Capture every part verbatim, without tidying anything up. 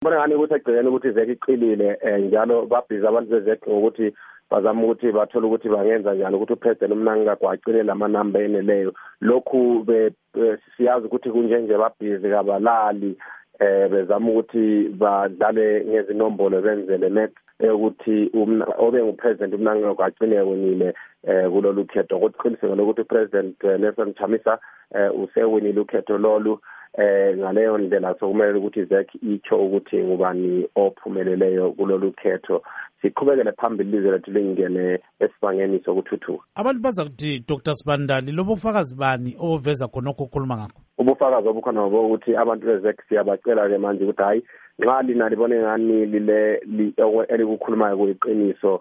bona ngani ukuthi egcikeni ukuthi izek iqilile njalo babhizi abantu bezek ngokuthi bazama ukuthi bathole ukuthi bangenza njani ukuthi upresident uMnangagwa agcine lamanamba eneleyo. Lokhu siyazi ukuthi kunjenje babhizi kabalali eh bezama ukuthi badlale ngezinombolo benzele net ukuthi obe ngupresident uMnangagwa agcine wenile kulolu khetho ukuthi qiniseke lokuthi upresident Nelson Chamisa usewinile ukhetho lolu eh ngaleyo ndlela sokumele ukuthi izek icho ukuthi ngubani ophumeleleyo kulolu khetho. Siqhubekele phambili izwe lethu lingene esibangeni sokuthuthuka. Abantu bazakuthi Doctor Sibandali lobo bufakazi bani oveza khona ukukhuluma ngakho? Ubufakazi obukhona ukuthi abantu bezek siyabacela ke manje ukuthi hayi nxa lina libone ngani lile elikukhulumayo kuyiqiniso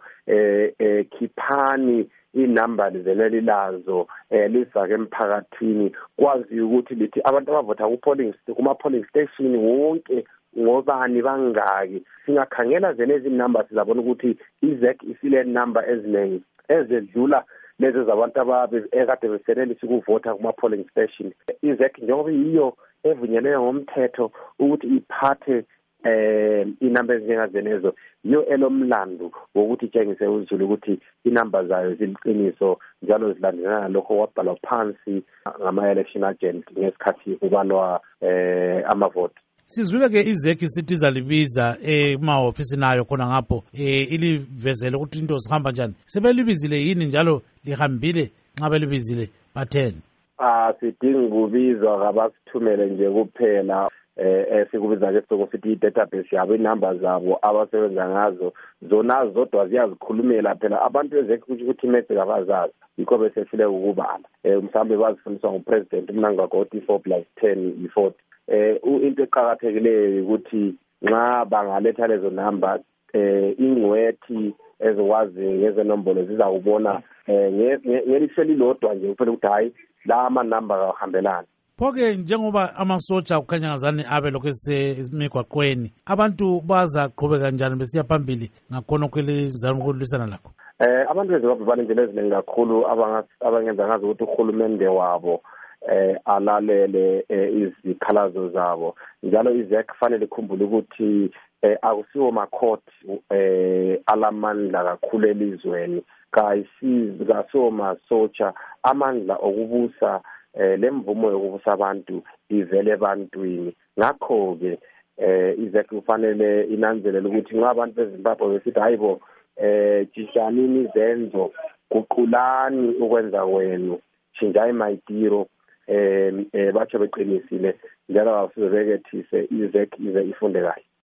eh khiphani inamba lizeneli lazo eh lizake emphakathini kwazi ukuthi lithi abantu abavota ku polling kuma polling station wonke ngobani bangaki singakhangela zenezi numbers sizabona ukuthi izek isile number eziningi ezedlula lezi zabantu ababe ekade beselelisa ukuvota kuma polling station. Izek njengoba yiyo evunyelwe ngomthetho ukuthi iphathe eh inamba ezinjengazenezo yo elomlando wokuthi itshengise uzulu ukuthi inamba zayo ziliqiniso njalo zilandelana lokho wabhalwa phansi ngama election agent ngesikhathi kubalwa eh amavoti. Sizwile ke izek isithi zalibiza emahofisi nayo khona ngapho eh ilivezele ukuthi into zihamba njani. Sebelibizile yini njalo lihambile nxa belibizile batheni? Ah sidinga kubizwa kabasithumele nje kuphela eh sikubiza ke sokuthi i-database yabo inamba zabo abasebenza ngazo zona zodwa ziyazikhulumela phela abantu bezek ukuthi message abazazi yikho bese sifile ukubala eh mhlambe bazifundiswa ngupresident uMnangagwa ukuthi four plus ten i-forty. Eh into eqhakathekileyo ukuthi nxa bangaletha lezo number eh ingwethi ezokwazi ngezenombolo zizakubona eh ngelisheli lodwa nje kufanele ukuthi hayi la ama number ahambelana. Phoke njengoba amasotsha kukhanya ngazani abe lokho esemigwaqweni abantu baza qhubeka kanjani besiya phambili ngakhona kwelizama ukulwisana lakho? Eh abantu bezobaba banendlela eziningi kakhulu abangenza ngazo ukuthi uhulumende wabo eh alalele izikhalazo zabo njalo izek kufanele ikhumbule ukuthi akusiwo macourt eh alamandla kakhulu elizweni kayisizi kasiwo masotsha amandla okubusa eh lemvumo yokubusa abantu ivele ebantwini. Ngakho ke eh izek kufanele inanzelele ukuthi nxa abantu beZimbabwe besithi hayibo eh jishanini izenzo kuqulani ukwenza kwenu shinjai mayitiro eh batsho beqinisile njalo asizobekethise izek ize ifunde kahle.